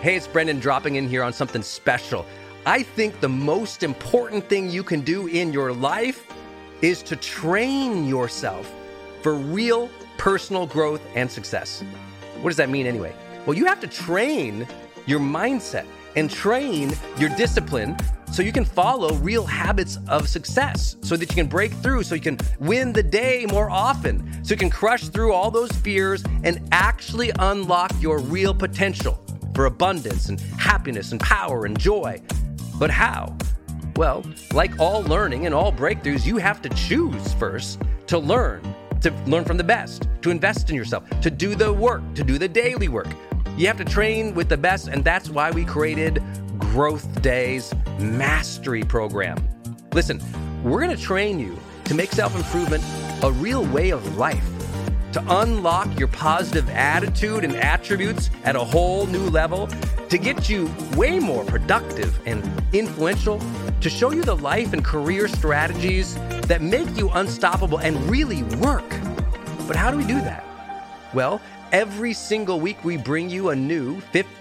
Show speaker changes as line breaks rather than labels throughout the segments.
Hey, it's Brendan dropping in here on something special. I think the most important thing you can do in your life is to train yourself for real personal growth and success. What does that mean anyway? Well, you have to train your mindset and train your discipline so you can follow real habits of success, so that you can break through, so you can win the day more often, so you can crush through all those fears and actually unlock your real potential for abundance and happiness and power and joy. But how? Well, like all learning and all breakthroughs, you have to choose first to learn from the best, to invest in yourself, to do the work, to do the daily work. You have to train with the best, and that's why we created Growth Day's Mastery Program. Listen, we're going to train you to make self-improvement a real way of life, to unlock your positive attitude and attributes at a whole new level, to get you way more productive and influential, to show you the life and career strategies that make you unstoppable and really work. But how do we do that? Well, every single week we bring you a new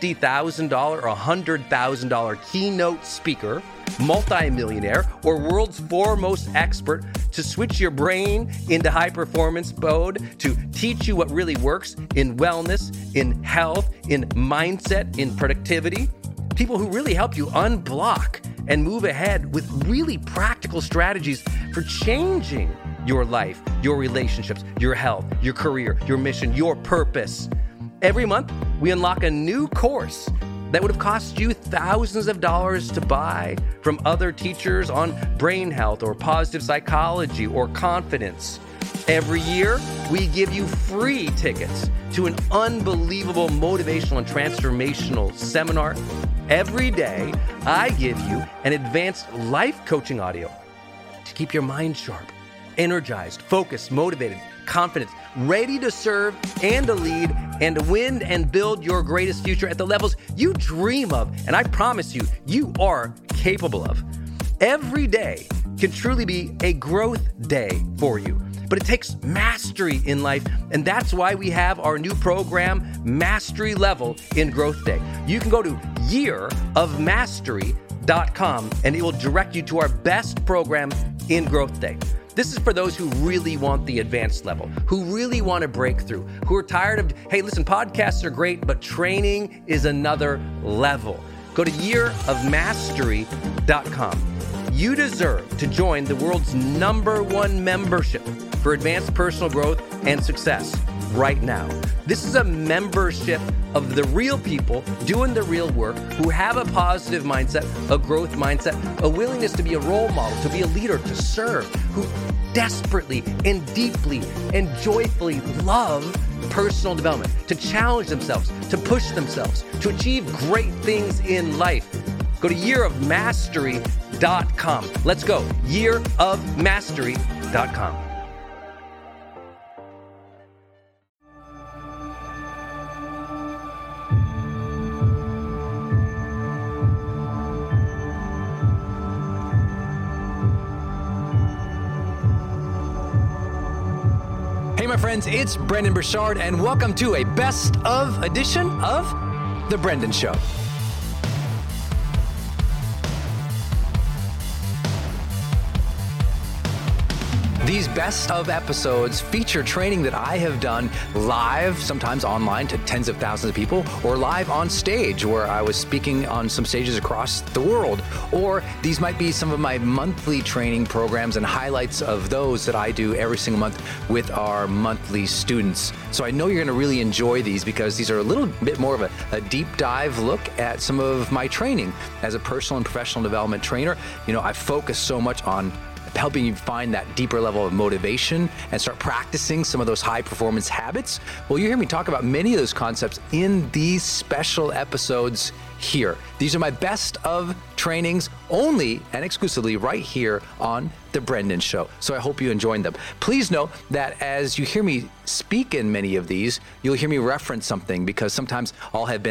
$50,000 or $100,000 keynote speaker, multimillionaire, or world's foremost expert to switch your brain into high performance mode, to teach you what really works in wellness, in health, in mindset, in productivity. People who really help you unblock and move ahead with really practical strategies for changing your life, your relationships, your health, your career, your mission, your purpose. Every month, we unlock a new course that would have cost you thousands of dollars to buy from other teachers on brain health or positive psychology or confidence. Every year, we give you free tickets to an unbelievable motivational and transformational seminar. Every day, I give you an advanced life coaching audio to keep your mind sharp, energized, focused, motivated, confident, ready to serve and to lead and to win and build your greatest future at the levels you dream of. And I promise you, you are capable of. Every day can truly be a growth day for you. But it takes mastery in life, and that's why we have our new program, Mastery Level in Growth Day. You can go to yearofmastery.com, and it will direct you to our best program in Growth Day. This is for those who really want the advanced level, who really want to break through, who are tired of, hey, listen, podcasts are great, but training is another level. Go to yearofmastery.com. You deserve to join the world's #1 membership for advanced personal growth and success right now. This is a membership of the real people doing the real work, who have a positive mindset, a growth mindset, a willingness to be a role model, to be a leader, to serve, who desperately and deeply and joyfully love personal development, to challenge themselves, to push themselves, to achieve great things in life. Go to yearofmastery.com. Let's go. yearofmastery.com.
Hey, my friends, it's Brendon Burchard, and welcome to a best of edition of The Brendan Show. These best of episodes feature training that I have done live, sometimes online to tens of thousands of people, or live on stage where I was speaking on some stages across the world. Or these might be some of my monthly training programs and highlights of those that I do every single month with our monthly students. So I know you're going to really enjoy these because these are a little bit more of a deep dive look at some of my training as a personal and professional development trainer. You know, I focus so much on helping you find that deeper level of motivation and start practicing some of those high performance habits. Well, you hear me talk about many of those concepts in these special episodes here. These are my best of trainings only and exclusively right here on The Brendan Show. So I hope you enjoyed them. Please know that as you hear me speak in many of these, you'll hear me reference something because sometimes I'll have been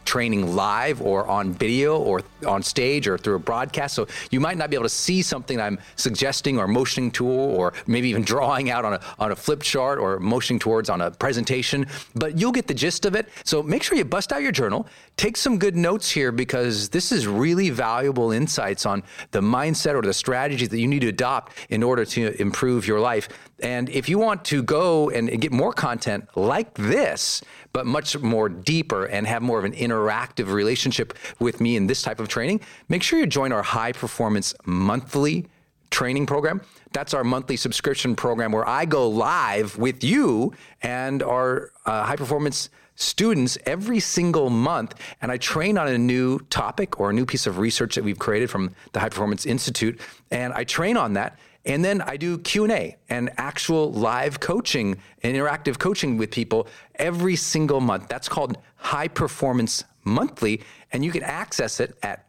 training live or on video or on stage or through a broadcast. So you might not be able to see something I'm suggesting or motioning to, or maybe even drawing out on a flip chart or motioning towards on a presentation, but you'll get the gist of it. So make sure you bust out your journal, take some good notes here, because this is really valuable insights on the mindset or the strategies that you need to adopt in order to improve your life. And if you want to go and get more content like this, but much more deeper and have more of an interactive relationship with me in this type of training, make sure you join our High Performance Monthly training program. That's our monthly subscription program where I go live with you and our high performance students every single month, and I train on a new topic or a new piece of research that we've created from the High Performance Institute, and I train on that. And then I do Q&A and actual live coaching and interactive coaching with people every single month. That's called High Performance Monthly, and you can access it at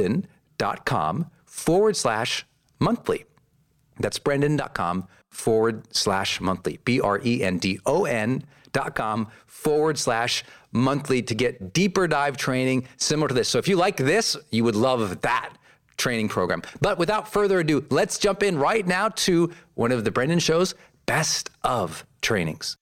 brendon.com/monthly. That's brendon.com/monthly, BRENDON.com/monthly to get deeper dive training similar to this. So if you like this, you would love that training program. But without further ado, let's jump in right now to one of the Brendon Show's best of trainings.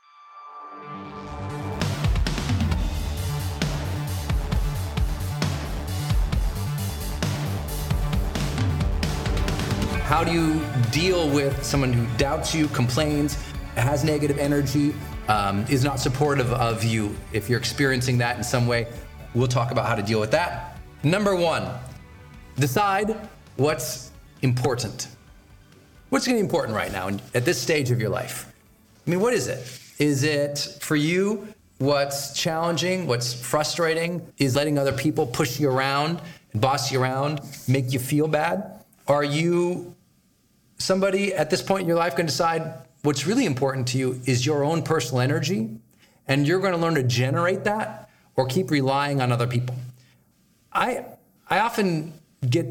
How do you deal with someone who doubts you, complains, has negative energy, is not supportive of you? If you're experiencing that in some way, we'll talk about how to deal with that. Number one, decide what's important. What's going to be important right now at this stage of your life? I mean, what is it? Is it for you what's challenging, what's frustrating? Is letting other people push you around, boss you around, make you feel bad? Are you somebody at this point in your life going to decide what's really important to you is your own personal energy, and you're going to learn to generate that, or keep relying on other people? I often get,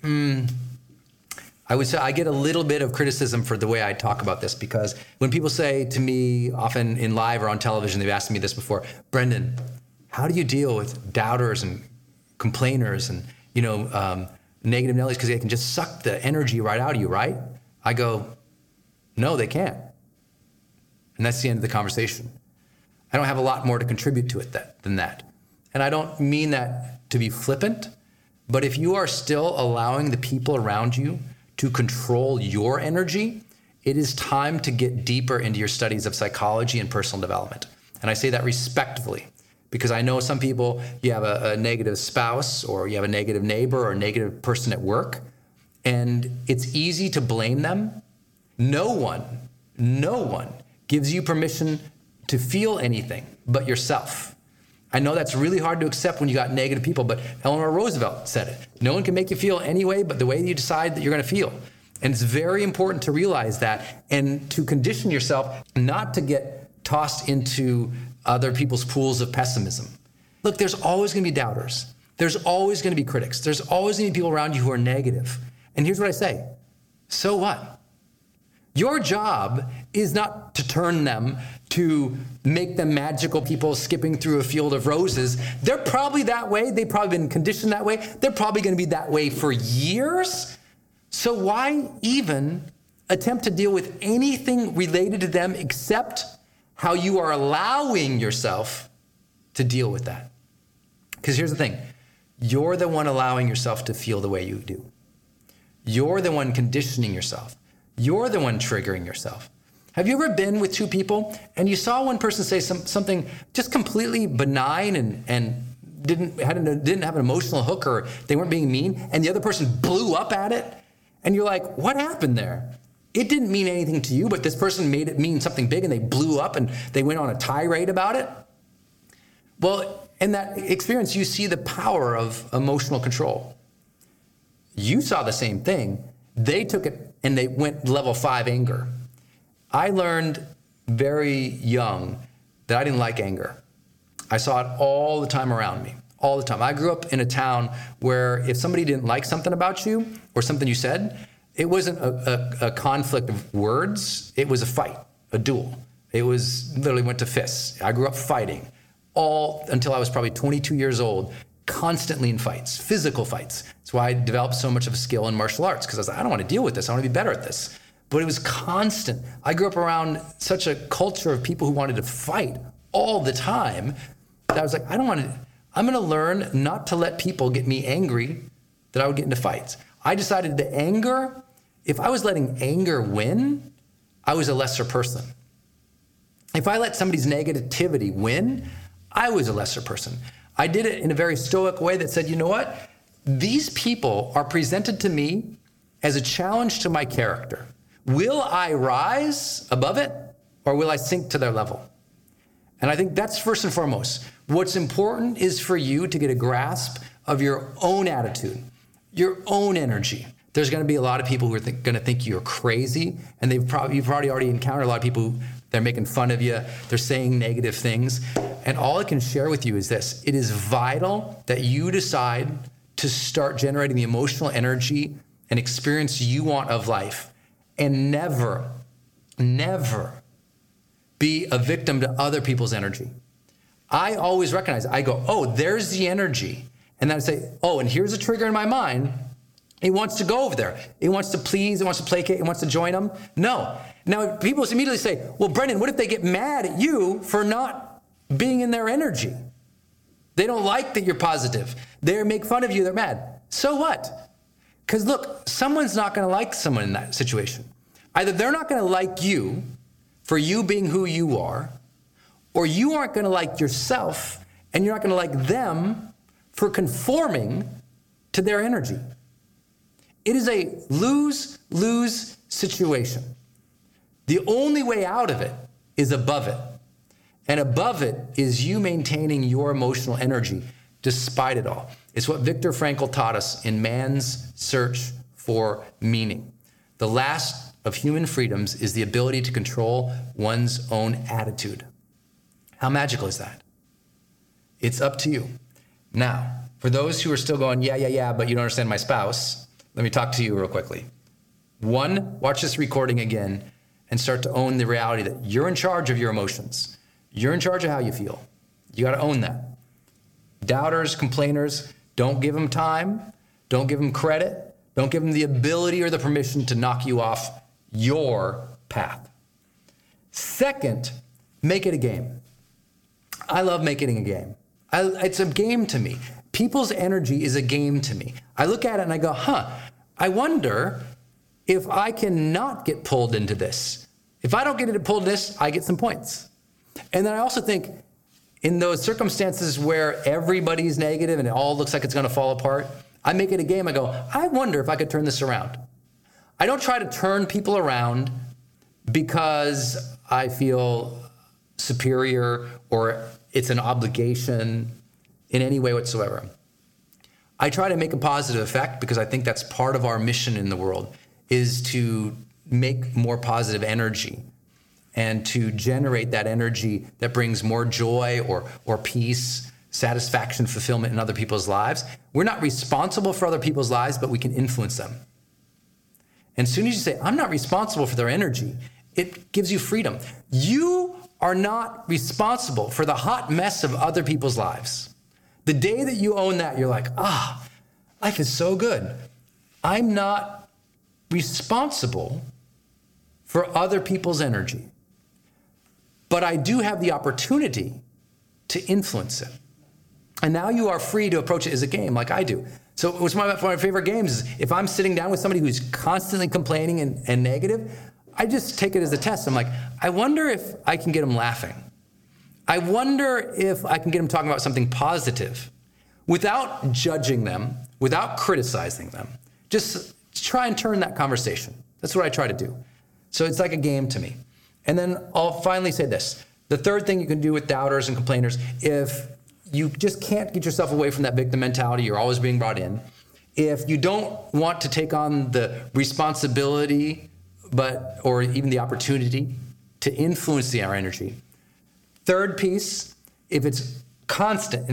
I would say I get a little bit of criticism for the way I talk about this, because when people say to me, often in live or on television, they've asked me this before, Brendon, how do you deal with doubters and complainers and, negative Nellies, because they can just suck the energy right out of you, right? I go, no, they can't. And that's the end of the conversation. I don't have a lot more to contribute to it than that. And I don't mean that to be flippant, but if you are still allowing the people around you to control your energy, it is time to get deeper into your studies of psychology and personal development. And I say that respectfully, because I know some people, you have a negative spouse, or you have a negative neighbor, or a negative person at work, and it's easy to blame them. No one gives you permission to feel anything but yourself. I know that's really hard to accept when you got negative people, but Eleanor Roosevelt said it. No one can make you feel any way but the way you decide that you're going to feel. And it's very important to realize that, and to condition yourself not to get tossed into other people's pools of pessimism. Look, there's always going to be doubters. There's always going to be critics. There's always going to be people around you who are negative. And here's what I say. So what? Your job is not to turn them, to make them magical people skipping through a field of roses. They're probably that way. They've probably been conditioned that way. They're probably going to be that way for years. So why even attempt to deal with anything related to them except how you are allowing yourself to deal with that? Because here's the thing. You're the one allowing yourself to feel the way you do. You're the one conditioning yourself. You're the one triggering yourself. Have you ever been with two people and you saw one person say something just completely benign and didn't have an emotional hook, or they weren't being mean, and the other person blew up at it? And you're like, what happened there? It didn't mean anything to you, but this person made it mean something big, and they blew up and they went on a tirade about it. Well, in that experience, you see the power of emotional control. You saw the same thing. They took it and they went level 5 anger. I learned very young that I didn't like anger. I saw it all the time around me, all the time. I grew up in a town where if somebody didn't like something about you or something you said, it wasn't a conflict of words. It was a fight, a duel. It was literally went to fists. I grew up fighting
all until I was probably 22 years old, constantly in fights, physical fights. That's why I developed so much of a skill in martial arts, because I was like, I don't want to deal with this. I want to be better at this. But it was constant. I grew up around such a culture of people who wanted to fight all the time that I was like, I'm going to learn not to let people get me angry that I would get into fights. I decided that anger, if I was letting anger win, I was a lesser person. If I let somebody's negativity win, I was a lesser person. I did it in a very stoic way that said, you know what? These people are presented to me as a challenge to my character. Will I rise above it, or will I sink to their level? And I think that's first and foremost. What's important is for you to get a grasp of your own attitude, your own energy. There's going to be a lot of people who are going to think you're crazy, and you've probably already encountered a lot of people who they're making fun of you, they're saying negative things. And all I can share with you is this: it is vital that you decide to start generating the emotional energy and experience you want of life, and never be a victim to other people's energy. I always recognize, I go, oh, there's the energy. And then I say, oh, and here's a trigger in my mind. It wants to go over there. It wants to please, it wants to placate, it wants to join them. No. Now, people immediately say, well, Brendan, what if they get mad at you for not being in their energy? They don't like that you're positive. They make fun of you, they're mad. So what? Because look, someone's not going to like someone in that situation. Either they're not going to like you for you being who you are, or you aren't going to like yourself, and you're not going to like them for conforming to their energy. It is a lose-lose situation. The only way out of it is above it. And above it is you maintaining your emotional energy despite it all. It's what Viktor Frankl taught us in Man's Search for Meaning. The last of human freedoms is the ability to control one's own attitude. How magical is that? It's up to you. Now, for those who are still going, yeah, but you don't understand my spouse, let me talk to you real quickly. One, watch this recording again and start to own the reality that you're in charge of your emotions. You're in charge of how you feel. You got to own that. Doubters, complainers, don't give them time. Don't give them credit. Don't give them the ability or the permission to knock you off your path. Second, make it a game. I love making it a game. It's a game to me. People's energy is a game to me. I look at it and I go, I wonder if I can not get pulled into this. If I don't get pulled into this, I get some points. And then I also think in those circumstances where everybody's negative and it all looks like it's going to fall apart, I make it a game. I go, I wonder if I could turn this around. I don't try to turn people around because I feel superior or it's an obligation in any way whatsoever. I try to make a positive effect because I think that's part of our mission in the world, is to make more positive energy and to generate that energy that brings more joy or peace, satisfaction, fulfillment in other people's lives. We're not responsible for other people's lives, but we can influence them. And as soon as you say, I'm not responsible for their energy, it gives you freedom. You are not responsible for the hot mess of other people's lives. The day that you own that, you're like, life is so good. I'm not responsible for other people's energy, but I do have the opportunity to influence it. And now you are free to approach it as a game like I do. So what's one of my favorite games is if I'm sitting down with somebody who's constantly complaining and negative, I just take it as a test. I'm like, I wonder if I can get them laughing. I wonder if I can get them talking about something positive without judging them, without criticizing them. Just try and turn that conversation. That's what I try to do. So it's like a game to me. And then I'll finally say this. The third thing you can do with doubters and complainers, if you just can't get yourself away from that victim mentality, you're always being brought in. If you don't want to take on the responsibility, or even the opportunity to influence the energy. Third piece, if it's constant,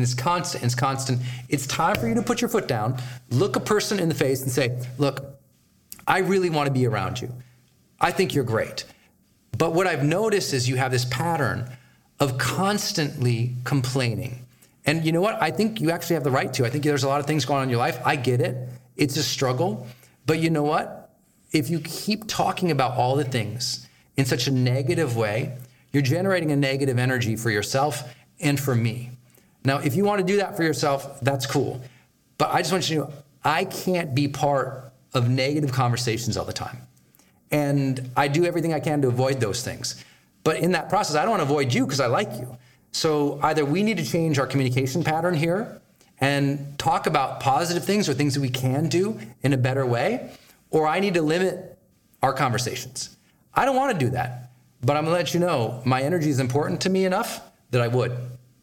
it's time for you to put your foot down, look a person in the face and say, look, I really want to be around you. I think you're great. But what I've noticed is you have this pattern of constantly complaining. And you know what? I think you actually have the right to. I think there's a lot of things going on in your life. I get it. It's a struggle. But you know what? If you keep talking about all the things in such a negative way, you're generating a negative energy for yourself and for me. Now, if you want to do that for yourself, that's cool. But I just want you to know, I can't be part of negative conversations all the time. And I do everything I can to avoid those things. But in that process, I don't want to avoid you because I like you. So either we need to change our communication pattern here and talk about positive things or things that we can do in a better way, or I need to limit our conversations. I don't want to do that, but I'm going to let you know my energy is important to me enough that I would.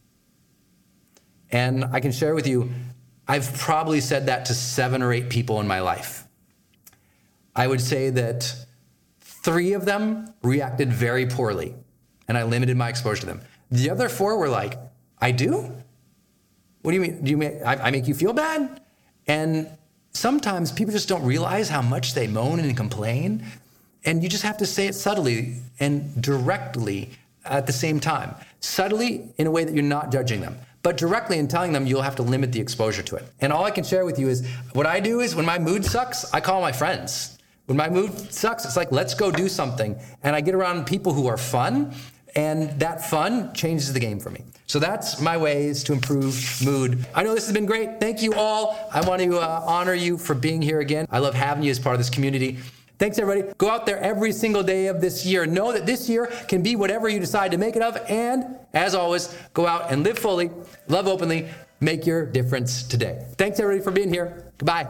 And I can share with you, I've probably said that to 7 or 8 people in my life. I would say that 3 of them reacted very poorly, and I limited my exposure to them. The other 4 were like, I do? What do you mean? Do you mean I make you feel bad? And sometimes people just don't realize how much they moan and complain, and you just have to say it subtly and directly at the same time. Subtly in a way that you're not judging them, but directly in telling them you'll have to limit the exposure to it. And all I can share with you is what I do is when my mood sucks, I call my friends. When my mood sucks, it's like, let's go do something. And I get around people who are fun, and that fun changes the game for me. So that's my ways to improve mood. I know this has been great. Thank you all. I want to honor you for being here again. I love having you as part of this community. Thanks, everybody. Go out there every single day of this year. Know that this year can be whatever you decide to make it of. And as always, go out and live fully, love openly, make your difference today. Thanks, everybody, for being here. Goodbye.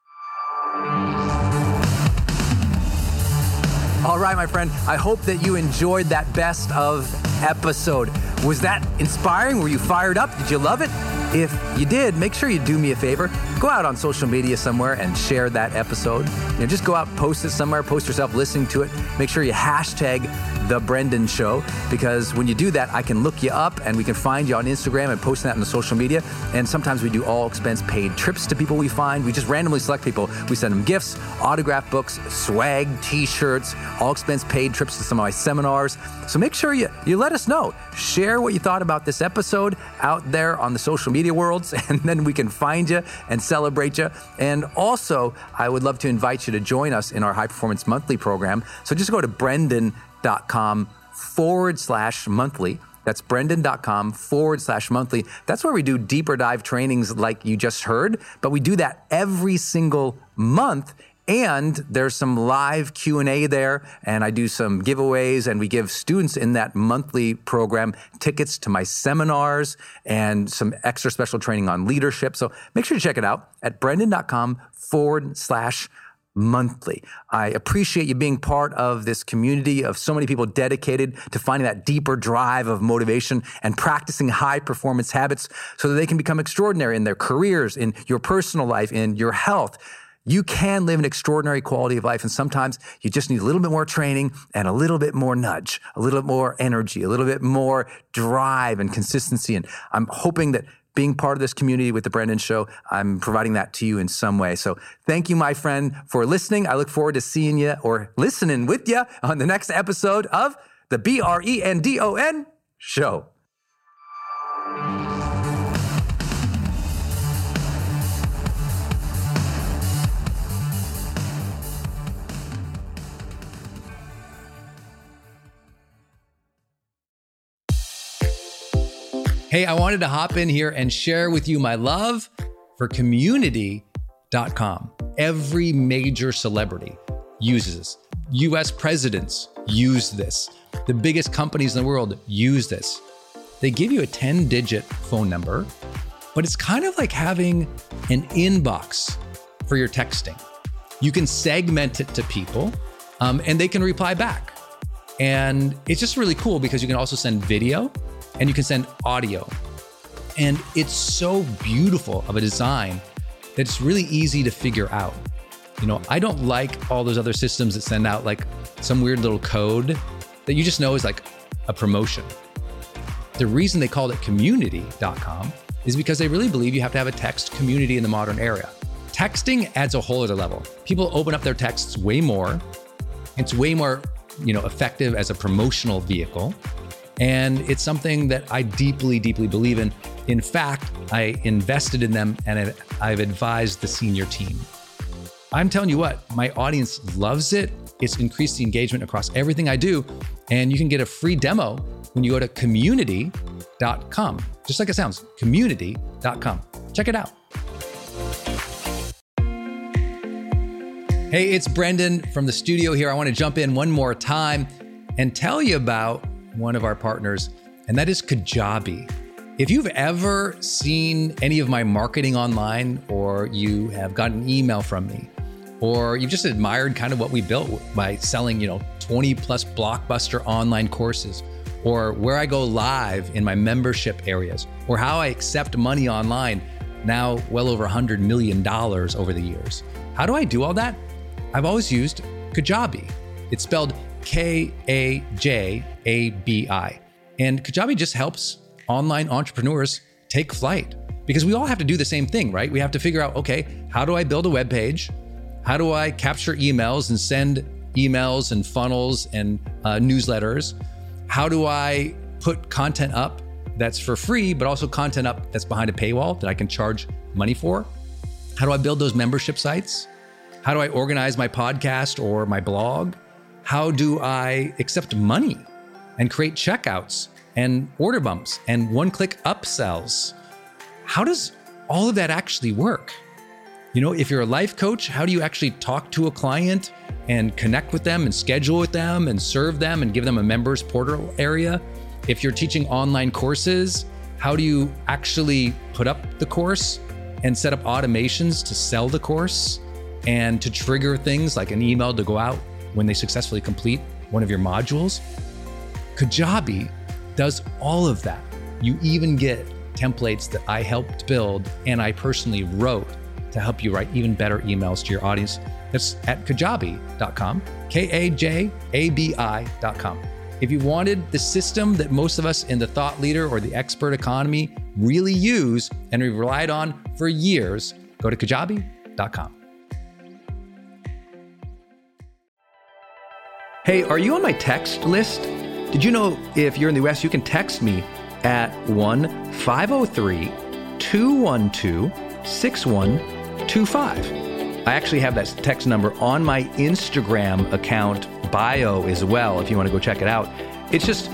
All right, my friend, I hope that you enjoyed that best of episode. Was that inspiring? Were you fired up? Did you love it? If you did, make sure you do me a favor. Go out on social media somewhere and share that episode. Just go out, post it somewhere, post yourself listening to it. Make sure you hashtag The Brendan Show, because when you do that, I can look you up and we can find you on Instagram and post that on the social media. And sometimes we do all expense paid trips to people we find. We just randomly select people. We send them gifts, autographed books, swag, t-shirts, all expense paid trips to some of my seminars. So make sure you let us know. Share what you thought about this episode out there on the social media worlds, and then we can find you and celebrate you. And also, I would love to invite you to join us in our High Performance Monthly program. So just go to brendan.com/monthly. That's brendan.com/monthly. That's where we do deeper dive trainings like you just heard, but we do that every single month. And there's some live Q&A there, and I do some giveaways, and we give students in that monthly program tickets to my seminars and some extra special training on leadership. So make sure to check it out at brendan.com/monthly. I appreciate you being part of this community of so many people dedicated to finding that deeper drive of motivation and practicing high performance habits so that they can become extraordinary in their careers, in your personal life, in your health. You can live an extraordinary quality of life, and sometimes you just need a little bit more training and a little bit more nudge, a little bit more energy, a little bit more drive and consistency. And I'm hoping that being part of this community with The Brendan Show, I'm providing that to you in some way. So thank you, my friend, for listening. I look forward to seeing you or listening with you on the next episode of the BRENDON Show.
Hey, I wanted to hop in here and share with you my love for community.com. Every major celebrity uses this. US presidents use this. The biggest companies in the world use this. They give you a 10-digit phone number, but it's kind of like having an inbox for your texting. You can segment it to people, and they can reply back. And it's just really cool because you can also send video and you can send audio. And it's so beautiful of a design that it's really easy to figure out. I don't like all those other systems that send out like some weird little code that you just know is like a promotion. The reason they called it community.com is because they really believe you have to have a text community in the modern era. Texting adds a whole other level. People open up their texts way more. It's way more, effective as a promotional vehicle.
And it's something that I deeply, deeply believe in. In fact, I invested in them and I've advised the senior team. I'm telling you what, my audience loves it. It's increased the engagement across everything I do. And you can get a free demo when you go to community.com. Just like it sounds, community.com. Check it out. Hey, it's Brendan from the studio here. I want to jump in one more time and tell you about one of our partners, and that is Kajabi. If you've ever seen any of my marketing online, or you have gotten an email from me, or you've just admired kind of what we built by selling, 20 plus blockbuster online courses, or where I go live in my membership areas, or how I accept money online, now well over $100 million over the years. How do I do all that? I've always used Kajabi. It's spelled Kajabi. And Kajabi just helps online entrepreneurs take flight, because we all have to do the same thing, right? We have to figure out, okay, how do I build a web page? How do I capture emails and send emails and funnels and newsletters? How do I put content up that's for free, but also content up that's behind a paywall that I can charge money for? How do I build those membership sites? How do I organize my podcast or my blog? How do I accept money and create checkouts and order bumps and one-click upsells? How does all of that actually work? If you're a life coach, how do you actually talk to a client and connect with them and schedule with them and serve them and give them a members portal area? If you're teaching online courses, how do you actually put up the course and set up automations to sell the course and to trigger things like an email to go out when they successfully complete one of your modules? Kajabi does all of that. You even get templates that I helped build and I personally wrote to help you write even better emails to your audience. That's at kajabi.com, Kajabi.com. If you wanted the system that most of us in the thought leader or the expert economy really use and we've relied on for years, go to kajabi.com. Hey, are you on my text list? Did you know if you're in the US, you can text me at 1-503-212-6125. I actually have that text number on my Instagram account bio as well, if you want to go check it out. It's just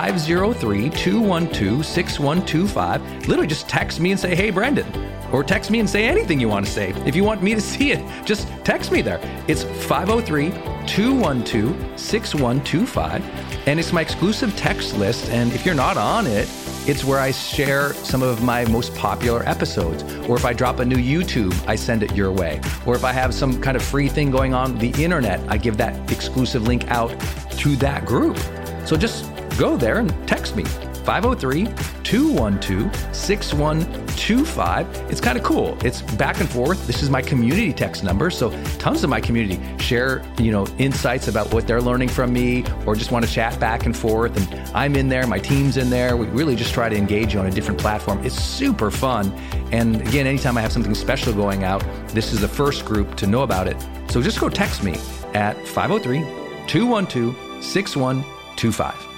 503-212-6125. Literally just text me and say, hey, Brendan. Or text me and say anything you want to say. If you want me to see it, just text me there. It's 503-212-6125. And it's my exclusive text list. And if you're not on it, it's where I share some of my most popular episodes. Or if I drop a new YouTube, I send it your way. Or if I have some kind of free thing going on the internet, I give that exclusive link out to that group. So just go there and text me. 503-212-6125. It's kind of cool. It's back and forth. This is my community text number. So tons of my community share, insights about what they're learning from me, or just want to chat back and forth. And I'm in there, my team's in there. We really just try to engage you on a different platform. It's super fun. And again, anytime I have something special going out, this is the first group to know about it. So just go text me at 503-212-6125.